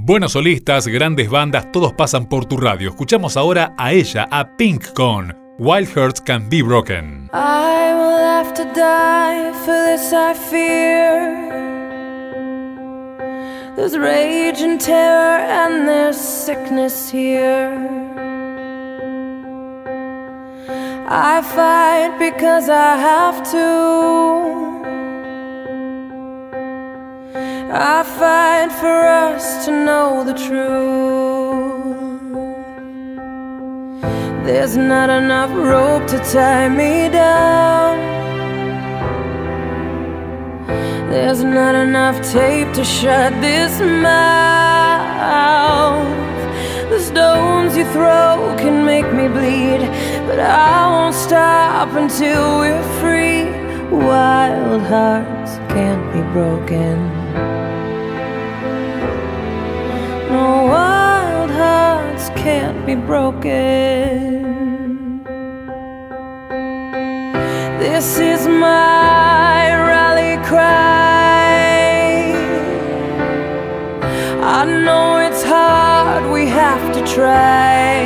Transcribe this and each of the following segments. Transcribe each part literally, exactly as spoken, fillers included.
Buenos solistas, grandes bandas, todos pasan por tu radio. Escuchamos ahora a ella, a Pink con Wild Hearts Can't Be Broken. I will have to die, for this I fear. There's rage and terror and there's sickness here. I fight because I have to. I fight for us to know the truth. There's not enough rope to tie me down. There's not enough tape to shut this mouth. The stones you throw can make me bleed, but I won't stop until we're free. Wild hearts can't be broken. No, wild hearts can't be broken. This is my rally cry. I know it's hard, we have to try.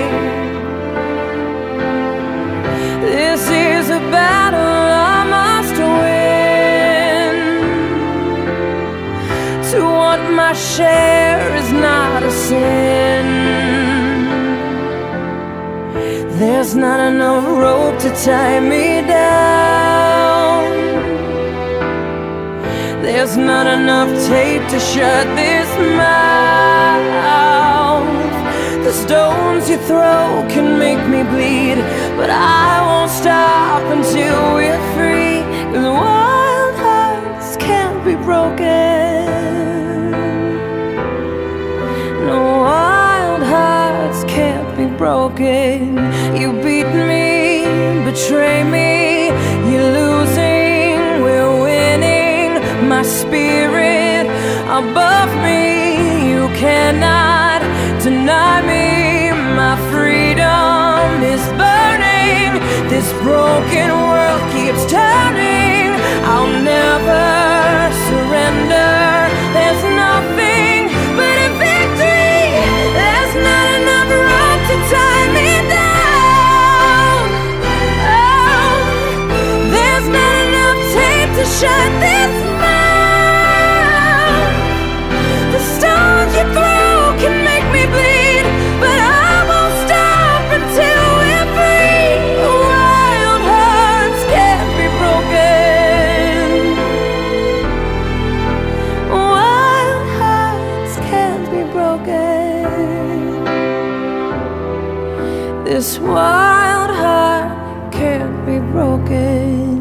This is a battle I must win. To want my share is not a sin. There's not enough rope to tie me down. There's not enough tape to shut this mouth. The stones you throw can make me bleed, but I won't stop until we're free. 'Cause wild hearts can't be broken. No, wild hearts can't be broken. You beat me, betray me, you're losing, we're winning. My spirit above me, you cannot deny me. My freedom is burning. This broken world keeps turning. I'll never surrender. There's nothing but a victory. There's not enough rope to tie me down. Oh, there's not enough tape to shut this mouth. The stones you throw can make me bleed, but I won't stop until we're free. Wild hearts can't be broken. Wild hearts can't be broken. This wild heart can't be broken.